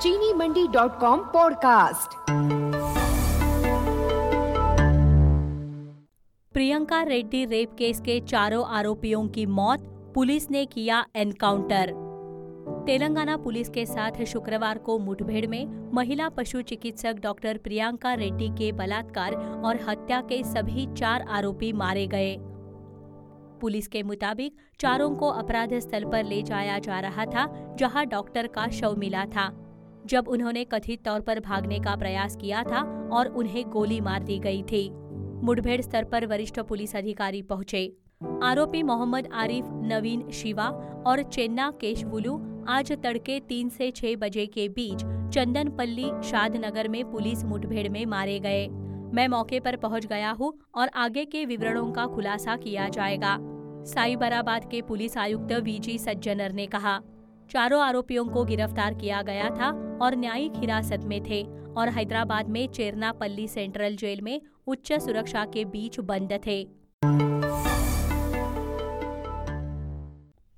चीनीमंडी.com podcast. Priyanka Reddy rape case के चारों आरोपियों की मौत, पुलिस ने किया एनकाउंटर। तेलंगाना पुलिस के साथ शुक्रवार को मुठभेड़ में महिला पशु चिकित्सक डॉक्टर प्रियंका रेड्डी के बलात्कार और हत्या के सभी 4 आरोपी मारे गए। पुलिस के मुताबिक चारों को अपराध स्थल पर ले जाया जा रहा था, जहां डॉक्टर का शव मिला था, जब उन्होंने कथित तौर पर भागने का प्रयास किया था और उन्हें गोली मार दी गई थी। मुठभेड़ स्थल पर वरिष्ठ पुलिस अधिकारी पहुंचे। आरोपी मोहम्मद आरिफ, नवीन शिवा और चेन्ना केशवुलू आज तड़के 3 से 6 बजे के बीच चंदनपल्ली शादनगर में पुलिस मुठभेड़ में मारे गए। मैं मौके पर पहुंच गया हूं और आगे के विवरणों का खुलासा किया जाएगा, साइबराबाद के पुलिस आयुक्त वीजी सज्जनर ने कहा। चारों आरोपियों को गिरफ्तार किया गया था और न्यायिक हिरासत में थे और हैदराबाद में चेरनापल्ली सेंट्रल जेल में उच्च सुरक्षा के बीच बंद थे।